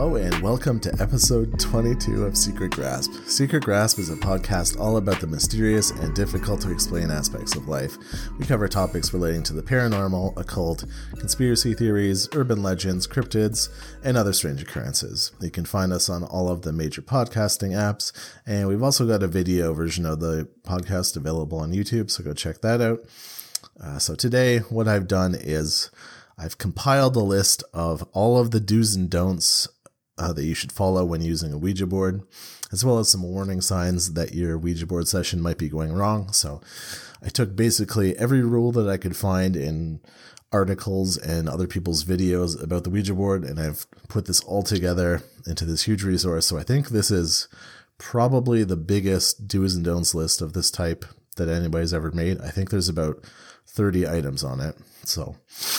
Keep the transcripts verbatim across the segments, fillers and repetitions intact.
Hello and welcome to episode twenty-two of Secret Grasp. Secret Grasp is a podcast all about the mysterious and difficult to explain aspects of life. We cover topics relating to the paranormal, occult, conspiracy theories, urban legends, cryptids, and other strange occurrences. You can find us on all of the major podcasting apps, and we've also got a video version of the podcast available on YouTube, so go check that out. Uh, so today, what I've done is I've compiled a list of all of the do's and don'ts uh, that you should follow when using a Ouija board, as well as some warning signs that your Ouija board session might be going wrong. So I took basically every rule that I could find in articles and other people's videos about the Ouija board, and I've put this all together into this huge resource. So I think this is probably the biggest do's and don'ts list of this type that anybody's ever made. I think there's about thirty items on it. So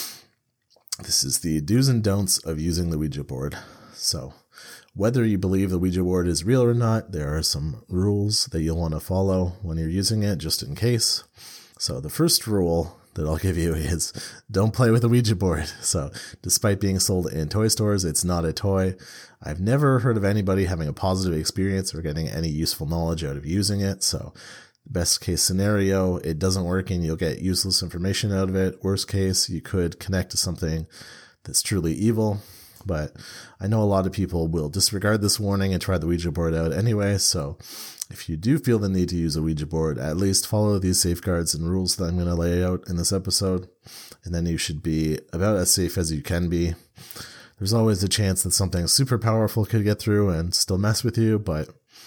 this is the do's and don'ts of using the Ouija board. So whether you believe the Ouija board is real or not, there are some rules that you'll want to follow when you're using it, just in case. So the first rule that I'll give you is don't play with a Ouija board. So despite being sold in toy stores, it's not a toy. I've never heard of anybody having a positive experience or getting any useful knowledge out of using it. So best case scenario, it doesn't work and you'll get useless information out of it. Worst case, you could connect to something that's truly evil. But I know a lot of people will disregard this warning and try the Ouija board out anyway. So if you do feel the need to use a Ouija board, at least follow these safeguards and rules that I'm going to lay out in this episode. And then you should be about as safe as you can be. There's always a chance that something super powerful could get through and still mess with you, but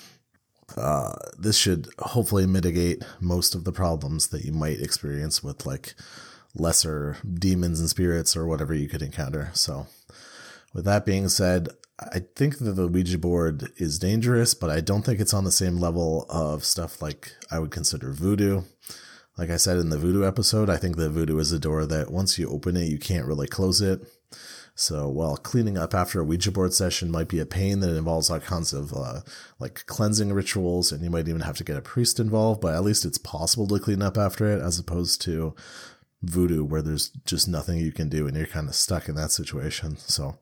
Uh, this should hopefully mitigate most of the problems that you might experience with like lesser demons and spirits or whatever you could encounter. So with that being said, I think that the Ouija board is dangerous, but I don't think it's on the same level of stuff like I would consider voodoo. Like I said in the voodoo episode, I think that voodoo is a door that once you open it, you can't really close it. So while cleaning up after a Ouija board session might be a pain that involves all kinds of uh, like cleansing rituals, and you might even have to get a priest involved, but at least it's possible to clean up after it, as opposed to voodoo where there's just nothing you can do and you're kind of stuck in that situation. So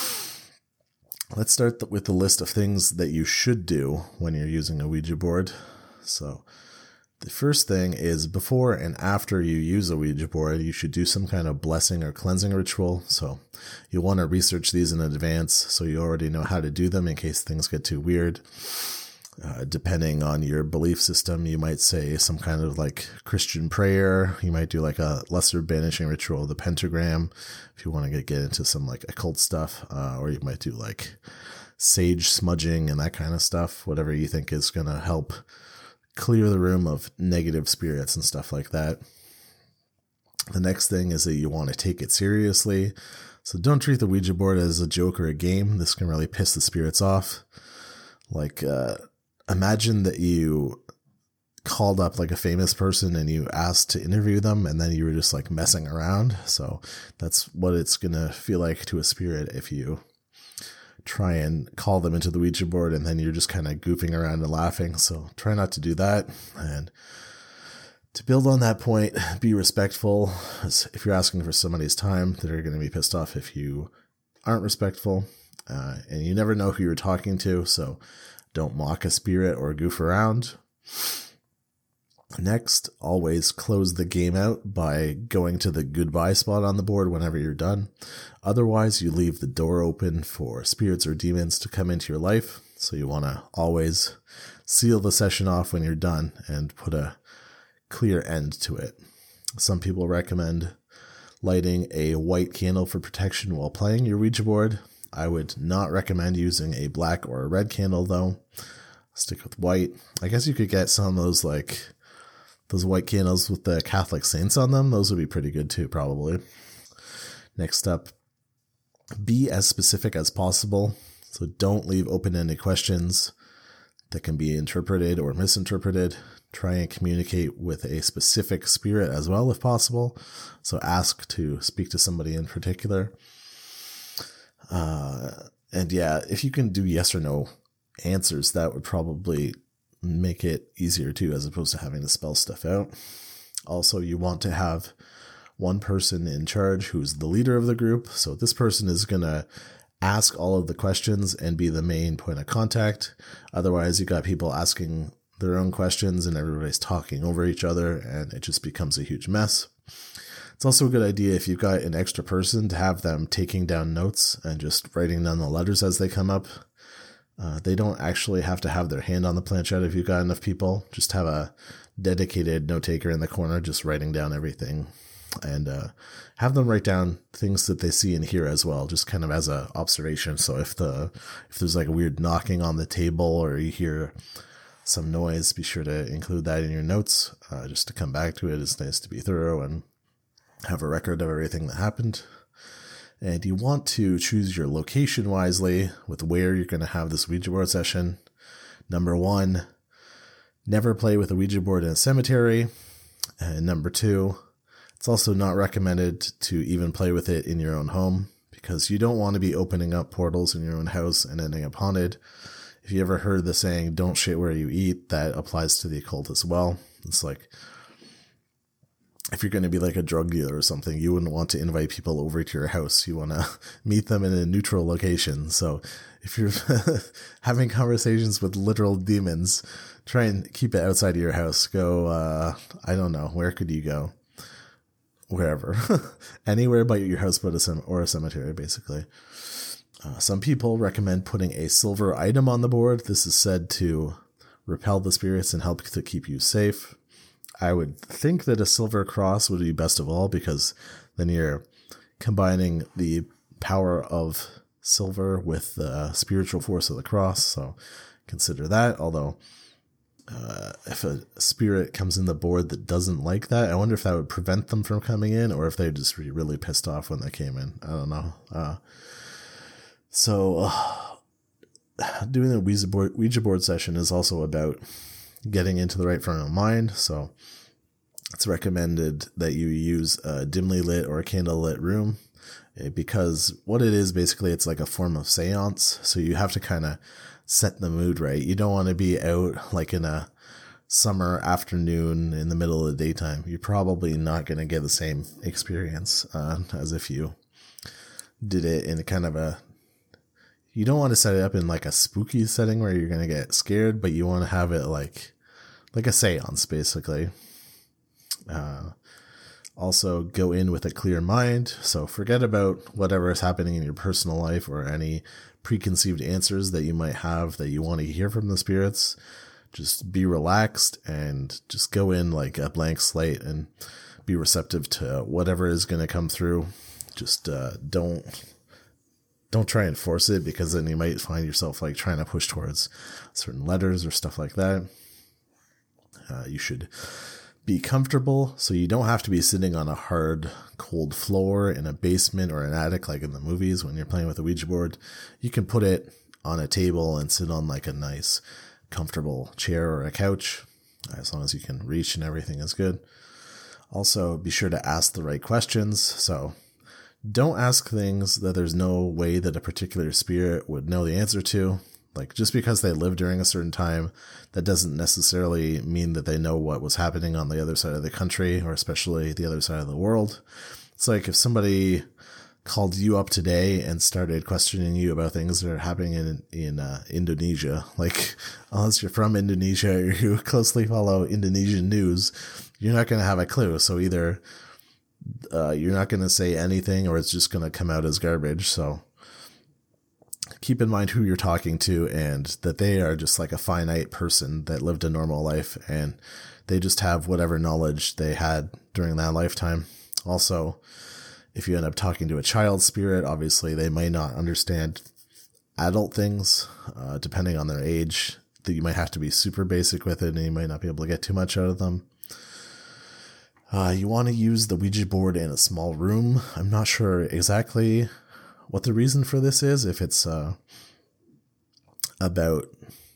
let's start with the list of things that you should do when you're using a Ouija board. So the first thing is before and after you use a Ouija board, you should do some kind of blessing or cleansing ritual. So you'll want to research these in advance so you already know how to do them in case things get too weird. Uh, depending on your belief system, you might say some kind of like Christian prayer. You might do like a lesser banishing ritual of the pentagram if you want to get, get into some like occult stuff. Uh, or you might do like sage smudging and that kind of stuff, whatever you think is going to help clear the room of negative spirits and stuff like that. The next thing is that you want to take it seriously. So don't treat the Ouija board as a joke or a game. This can really piss the spirits off. Like, uh, imagine that you called up like a famous person and you asked to interview them and then you were just like messing around. So that's what it's going to feel like to a spirit if you try and call them into the Ouija board and then you're just kind of goofing around and laughing. So try not to do that. And to build on that point, be respectful. If you're asking for somebody's time, they're going to be pissed off if you aren't respectful. Uh, and you never know who you're talking to, so don't mock a spirit or goof around. Next, always close the game out by going to the goodbye spot on the board whenever you're done. Otherwise, you leave the door open for spirits or demons to come into your life. So you want to always seal the session off when you're done and put a clear end to it. Some people recommend lighting a white candle for protection while playing your Ouija board. I would not recommend using a black or a red candle though. Stick with white. I guess you could get some of those like those white candles with the Catholic saints on them. Those would be pretty good too, probably. Next up, be as specific as possible. So don't leave open-ended questions that can be interpreted or misinterpreted. Try and communicate with a specific spirit as well, if possible. So ask to speak to somebody in particular. Uh, and yeah, if you can do yes or no answers, that would probably make it easier too, as opposed to having to spell stuff out. Also, you want to have one person in charge who's the leader of the group. So this person is going to ask all of the questions and be the main point of contact. Otherwise, you got people asking their own questions and everybody's talking over each other, and it just becomes a huge mess. It's also a good idea if you've got an extra person to have them taking down notes and just writing down the letters as they come up. Uh, they don't actually have to have their hand on the planchette if you've got enough people. Just have a dedicated note taker in the corner just writing down everything, and uh, have them write down things that they see and hear as well, just kind of as a observation. So if the if there's like a weird knocking on the table or you hear some noise, be sure to include that in your notes, uh, just to come back to it. It's nice to be thorough and have a record of everything that happened. And you want to choose your location wisely with where you're going to have this Ouija board session. Number one, never play with a Ouija board in a cemetery. And number two, it's also not recommended to even play with it in your own home, because you don't want to be opening up portals in your own house and ending up haunted. If you ever heard the saying, don't shit where you eat, that applies to the occult as well. It's like, if you're going to be like a drug dealer or something, you wouldn't want to invite people over to your house. You want to meet them in a neutral location. So if you're having conversations with literal demons, try and keep it outside of your house. Go, uh, I don't know, where could you go? Wherever. Anywhere but your house but a sem- or a cemetery, basically. Uh, some people recommend putting a silver item on the board. This is said to repel the spirits and help to keep you safe. I would think that a silver cross would be best of all, because then you're combining the power of silver with the spiritual force of the cross. So consider that. Although uh, if a spirit comes in the board that doesn't like that, I wonder if that would prevent them from coming in, or if they'd just be really pissed off when they came in. I don't know. Uh, so uh, doing a Ouija board, Ouija board session is also about getting into the right frame of mind. So it's recommended that you use a dimly lit or a candle lit room, because what it is, basically, it's like a form of seance. So you have to kind of set the mood right. You don't want to be out like in a summer afternoon in the middle of the daytime. You're probably not going to get the same experience uh, as if you did it in kind of a, you don't want to set it up in like a spooky setting where you're going to get scared, but you want to have it like, like a seance, basically. Uh, also go in with a clear mind. So forget about whatever is happening in your personal life or any preconceived answers that you might have that you want to hear from the spirits. Just be relaxed and just go in like a blank slate and be receptive to whatever is going to come through. Just uh, don't don't try and force it, because then you might find yourself like trying to push towards certain letters or stuff like that. Uh, you should be comfortable, so you don't have to be sitting on a hard, cold floor in a basement or an attic like in the movies when you're playing with a Ouija board. You can put it on a table and sit on like a nice, comfortable chair or a couch, as long as you can reach and everything is good. Also, be sure to ask the right questions. So don't ask things that there's no way that a particular spirit would know the answer to. Like, just because they live during a certain time, that doesn't necessarily mean that they know what was happening on the other side of the country, or especially the other side of the world. It's like if somebody called you up today and started questioning you about things that are happening in in uh, Indonesia. Like, unless you're from Indonesia or you closely follow Indonesian news, you're not going to have a clue. So either uh, you're not going to say anything, or it's just going to come out as garbage. So keep in mind who you're talking to, and that they are just like a finite person that lived a normal life, and they just have whatever knowledge they had during that lifetime. Also, if you end up talking to a child spirit, obviously they may not understand adult things, uh, depending on their age. That you might have to be super basic with it, and you might not be able to get too much out of them. Uh, you want to use the Ouija board in a small room. I'm not sure exactly what the reason for this is, if it's uh, about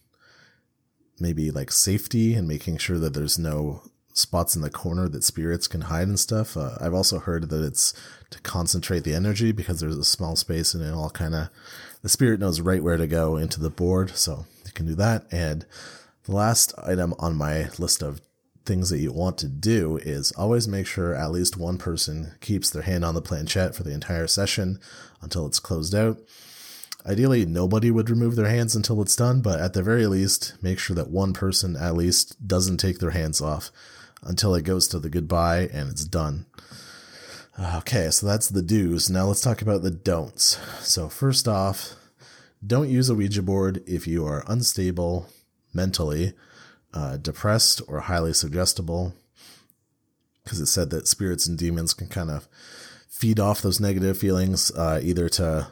maybe like safety and making sure that there's no spots in the corner that spirits can hide and stuff. Uh, I've also heard that it's to concentrate the energy, because there's a small space and it all kind of, the spirit knows right where to go into the board. So you can do that. And the last item on my list of things that you want to do is always make sure at least one person keeps their hand on the planchette for the entire session until it's closed out. Ideally, nobody would remove their hands until it's done, but at the very least, make sure that one person at least doesn't take their hands off until it goes to the goodbye and it's done. Okay, so that's the do's. Now let's talk about the don'ts. So first off, don't use a Ouija board if you are unstable mentally, uh, depressed, or highly suggestible, because it said that spirits and demons can kind of feed off those negative feelings, uh, either to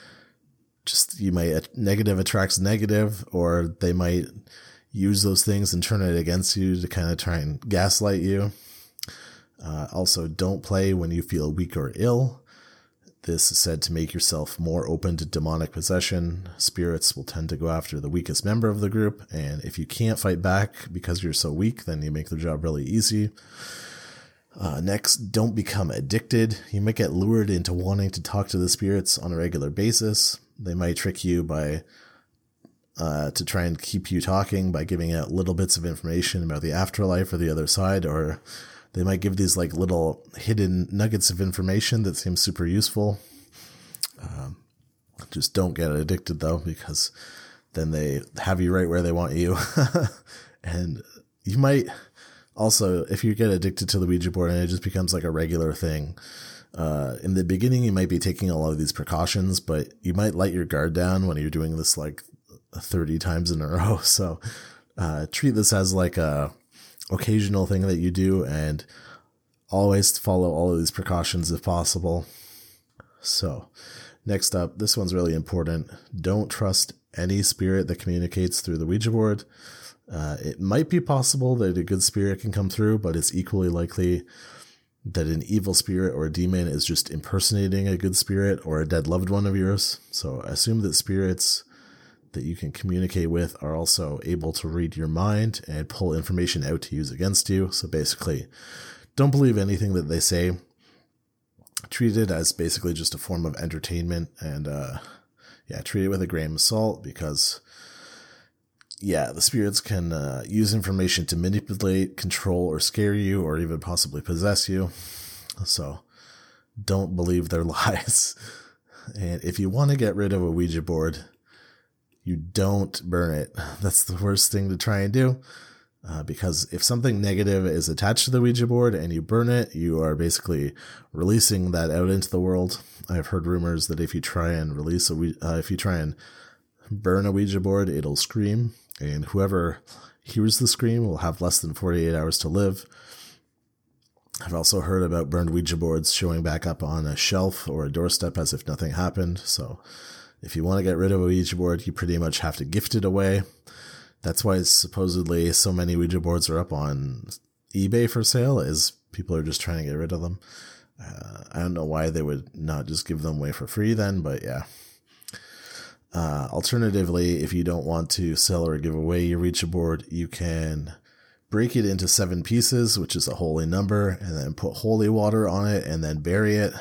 just, you might, negative attracts negative, or they might use those things and turn it against you to kind of try and gaslight you. Uh, also, don't play when you feel weak or ill. This is said to make yourself more open to demonic possession. Spirits will tend to go after the weakest member of the group, and if you can't fight back because you're so weak, then you make their job really easy. Uh, next, don't become addicted. You might get lured into wanting to talk to the spirits on a regular basis. They might trick you by uh, to try and keep you talking by giving out little bits of information about the afterlife or the other side, or they might give these like little hidden nuggets of information that seem super useful. Um, just don't get addicted though, because then they have you right where they want you. And you might also, if you get addicted to the Ouija board and it just becomes like a regular thing, uh, in the beginning, you might be taking a lot of these precautions, but you might let your guard down when you're doing this like thirty times in a row. So, uh, treat this as like a occasional thing that you do, and always follow all of these precautions if possible. So next up, this one's really important. Don't trust any spirit that communicates through the Ouija board. Uh, it might be possible that a good spirit can come through, but it's equally likely that an evil spirit or a demon is just impersonating a good spirit or a dead loved one of yours. So assume that spirits that you can communicate with are also able to read your mind and pull information out to use against you. So basically, don't believe anything that they say. Treat it as basically just a form of entertainment, and uh, yeah, treat it with a grain of salt, because yeah, the spirits can uh, use information to manipulate, control, or scare you, or even possibly possess you. So don't believe their lies. And if you want to get rid of a Ouija board, you don't burn it. That's the worst thing to try and do, uh, because if something negative is attached to the Ouija board and you burn it, you are basically releasing that out into the world. I've heard rumors that if you try and release a, uh, if you try and burn a Ouija board, it'll scream, and whoever hears the scream will have less than forty-eight hours to live. I've also heard about burned Ouija boards showing back up on a shelf or a doorstep as if nothing happened. So if you want to get rid of a Ouija board, you pretty much have to gift it away. That's why supposedly so many Ouija boards are up on eBay for sale, is people are just trying to get rid of them. Uh, I don't know why they would not just give them away for free then, but yeah. Uh, alternatively, if you don't want to sell or give away your Ouija board, you can break it into seven pieces, which is a holy number, and then put holy water on it and then bury it.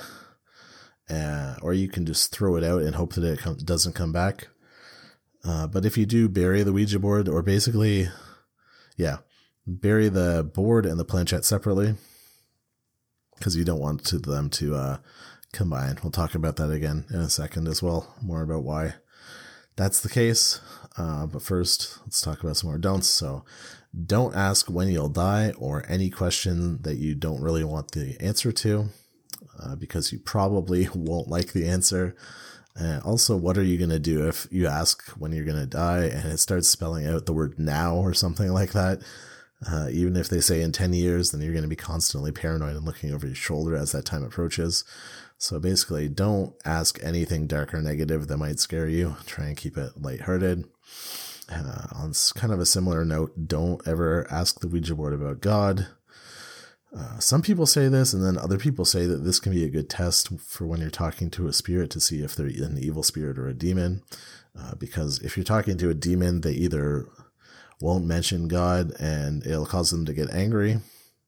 Uh, or you can just throw it out and hope that it com- doesn't come back. Uh, but if you do bury the Ouija board, or basically, yeah, bury the board and the planchette separately, because you don't want to, them to uh, combine. We'll talk about that again in a second as well, more about why that's the case. Uh, but first, let's talk about some more don'ts. So don't ask when you'll die, or any question that you don't really want the answer to. Uh, because you probably won't like the answer. And also, what are you going to do if you ask when you're going to die and it starts spelling out the word now or something like that? Uh, even if they say in ten years, then you're going to be constantly paranoid and looking over your shoulder as that time approaches. So basically, don't ask anything dark or negative that might scare you. Try and keep it lighthearted. Uh, on kind of a similar note, don't ever ask the Ouija board about God. Uh, some people say this, and then other people say that this can be a good test for when you're talking to a spirit to see if they're an evil spirit or a demon. Uh, because if you're talking to a demon, they either won't mention God and it'll cause them to get angry.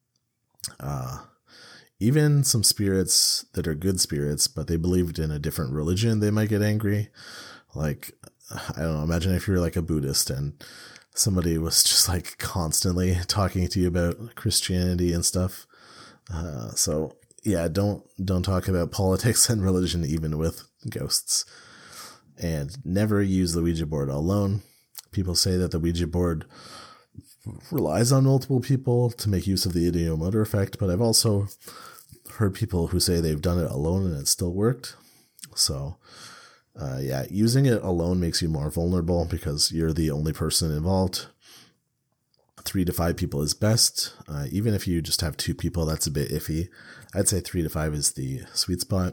Uh, even some spirits that are good spirits, but they believed in a different religion, they might get angry. Like, I don't know, imagine if you're like a Buddhist and somebody was just like constantly talking to you about Christianity and stuff. Uh, so yeah, don't, don't talk about politics and religion, even with ghosts. And never use the Ouija board alone. People say that the Ouija board relies on multiple people to make use of the ideomotor effect, but I've also heard people who say they've done it alone and it still worked. So, uh, yeah, using it alone makes you more vulnerable because you're the only person involved. Three to five people is best. Uh, even if you just have two people, that's a bit iffy. I'd say three to five is the sweet spot.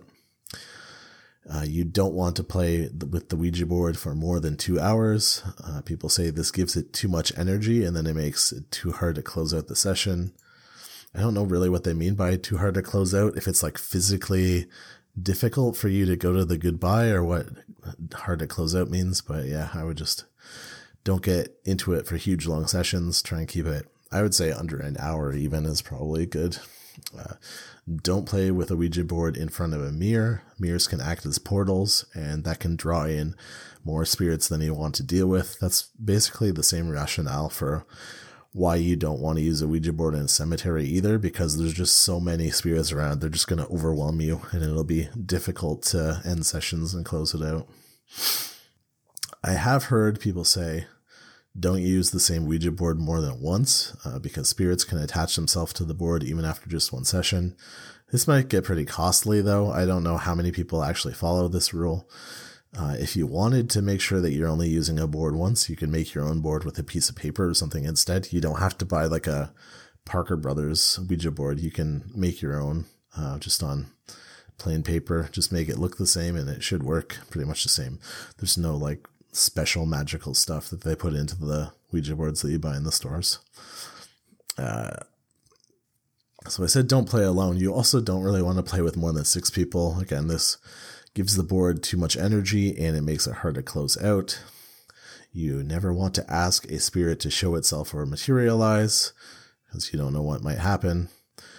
Uh, you don't want to play with the Ouija board for more than two hours. Uh, people say this gives it too much energy and then it makes it too hard to close out the session. I don't know really what they mean by too hard to close out. If it's like physically difficult for you to go to the goodbye or what hard to close out means. But yeah, I would just don't get into it for huge long sessions. Try and keep it, I would say under an hour even is probably good. Uh, don't play with a Ouija board in front of a mirror. Mirrors can act as portals, and that can draw in more spirits than you want to deal with. That's basically the same rationale for why you don't want to use a Ouija board in a cemetery either, because there's just so many spirits around. They're just going to overwhelm you, and it'll be difficult to end sessions and close it out. I have heard people say, don't use the same Ouija board more than once uh, because spirits can attach themselves to the board even after just one session. This might get pretty costly, though. I don't know how many people actually follow this rule. Uh, if you wanted to make sure that you're only using a board once, you can make your own board with a piece of paper or something instead. You don't have to buy like a Parker Brothers Ouija board. You can make your own uh, just on plain paper. Just make it look the same and it should work pretty much the same. There's no like special magical stuff that they put into the Ouija boards that you buy in the stores. Uh, so I said don't play alone. You also don't really want to play with more than six people. Again, this gives the board too much energy and it makes it hard to close out. You never want to ask a spirit to show itself or materialize because you don't know what might happen.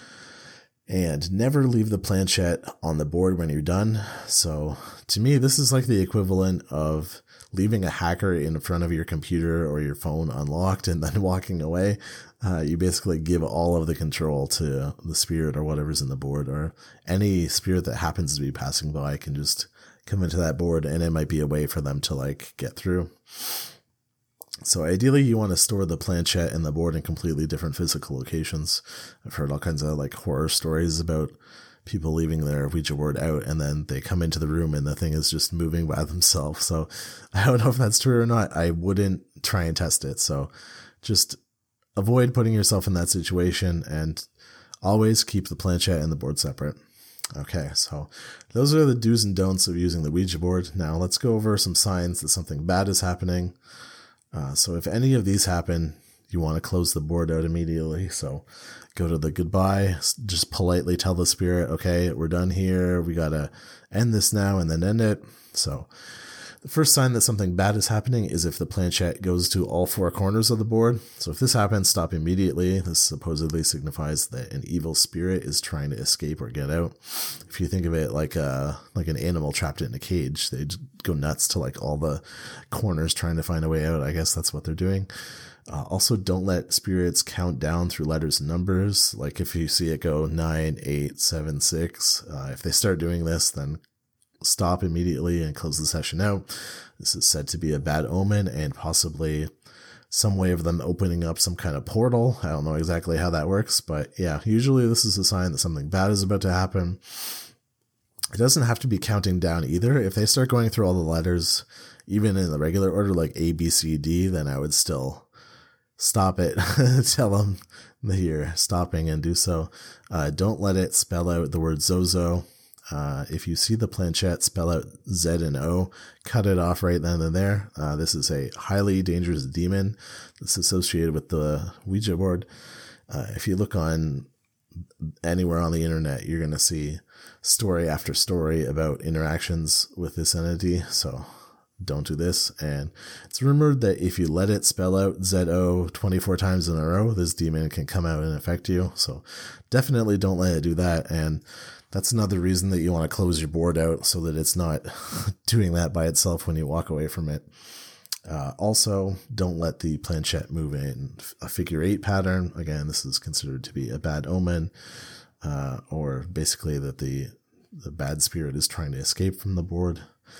And never leave the planchette on the board when you're done. So to me, this is like the equivalent of leaving a hacker in front of your computer or your phone unlocked and then walking away. Uh, you basically give all of the control to the spirit or whatever's in the board, or any spirit that happens to be passing by can just come into that board and it might be a way for them to like get through. So ideally you want to store the planchette and the board in completely different physical locations. I've heard all kinds of like horror stories about people leaving their Ouija board out and then they come into the room and the thing is just moving by themselves. So I don't know if that's true or not. I wouldn't try and test it. So just avoid putting yourself in that situation and always keep the planchette and the board separate. Okay, so those are the do's and don'ts of using the Ouija board. Now let's go over some signs that something bad is happening. Uh, so if any of these happen, you want to close the board out immediately. So go to the goodbye, just politely tell the spirit, okay, we're done here. We got to end this now and then end it. So the first sign that something bad is happening is if the planchette goes to all four corners of the board. So if this happens, stop immediately. This supposedly signifies that an evil spirit is trying to escape or get out. If you think of it like a, like an animal trapped in a cage, they go nuts to like all the corners trying to find a way out. I guess that's what they're doing. Uh, also, don't let spirits count down through letters and numbers. Like if you see it go nine, eight, seven, six, uh, if they start doing this, then stop immediately and close the session out. This is said to be a bad omen and possibly some way of them opening up some kind of portal. I don't know exactly how that works, but yeah, usually this is a sign that something bad is about to happen. It doesn't have to be counting down either. If they start going through all the letters, even in the regular order, like A, B, C, D, then I would still stop it. Tell them that you're stopping and do so. Uh, don't let it spell out the word Zozo. Uh, if you see the planchette spell out Z and O, cut it off right then and there. Uh, this is a highly dangerous demon that's associated with the Ouija board. Uh, if you look on anywhere on the internet, you're going to see story after story about interactions with this entity. So don't do this. And it's rumored that if you let it spell out Z O twenty-four times in a row, this demon can come out and affect you. So definitely don't let it do that. And that's another reason that you want to close your board out so that it's not doing that by itself when you walk away from it. Uh, also, don't let the planchette move in a figure eight pattern. Again, this is considered to be a bad omen, uh, or basically that the, the bad spirit is trying to escape from the board.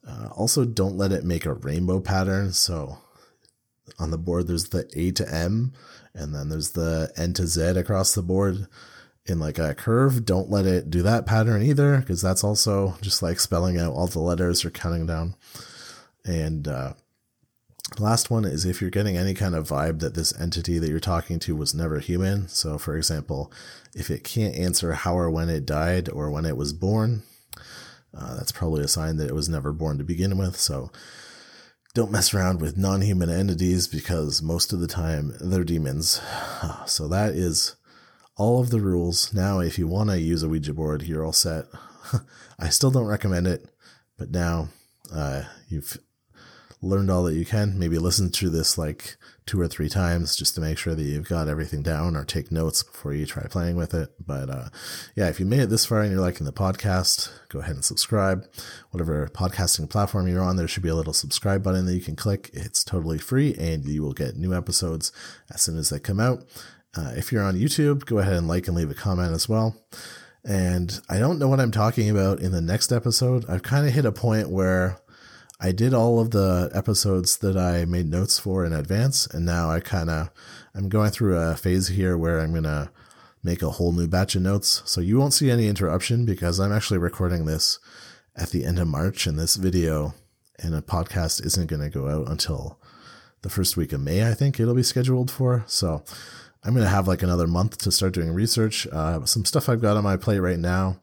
Uh, also, don't let it make a rainbow pattern. So on the board, there's the A to M, and then there's the N to Z across the board in like a curve. Don't let it do that pattern either, because that's also just like spelling out all the letters or counting down. And uh, last one is if you're getting any kind of vibe that this entity that you're talking to was never human. So for example, if it can't answer how or when it died or when it was born, uh, that's probably a sign that it was never born to begin with. So don't mess around with non-human entities, because most of the time they're demons. So that is all of the rules. Now, if you want to use a Ouija board, you're all set. I still don't recommend it, but now uh, you've learned all that you can. Maybe listen to this like two or three times just to make sure that you've got everything down, or take notes before you try playing with it. But uh, yeah, if you made it this far and you're liking the podcast, go ahead and subscribe. Whatever podcasting platform you're on, there should be a little subscribe button that you can click. It's totally free, and you will get new episodes as soon as they come out. Uh, if you're on YouTube, go ahead and like and leave a comment as well. And I don't know what I'm talking about in the next episode. I've kind of hit a point where I did all of the episodes that I made notes for in advance, and now I kind of, I'm going through a phase here where I'm going to make a whole new batch of notes. So you won't see any interruption, because I'm actually recording this at the end of March, and this video and a podcast isn't going to go out until the first week of May, I think it'll be scheduled for. So I'm going to have like another month to start doing research. Uh, some stuff I've got on my plate right now.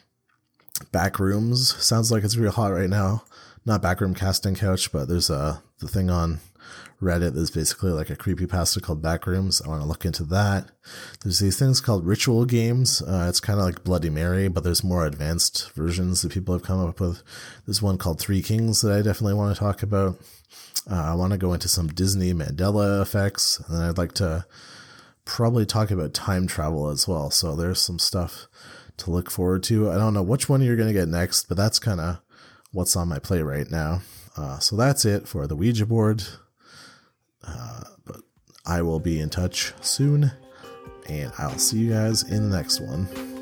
Backrooms sounds like it's real hot right now. Not Backroom Casting Couch, but there's a the thing on Reddit that's basically like a creepypasta called Backrooms. I want to look into that. There's these things called ritual games. Uh, it's kind of like Bloody Mary, but there's more advanced versions that people have come up with. There's one called Three Kings that I definitely want to talk about. Uh, I want to go into some Disney Mandela effects, and then I'd like to probably talk about time travel as well. So there's some stuff to look forward to. I don't know which one you're going to get next, but that's kind of what's on my plate right now. Uh, so that's it for the Ouija board. Uh, but I will be in touch soon, and I'll see you guys in the next one.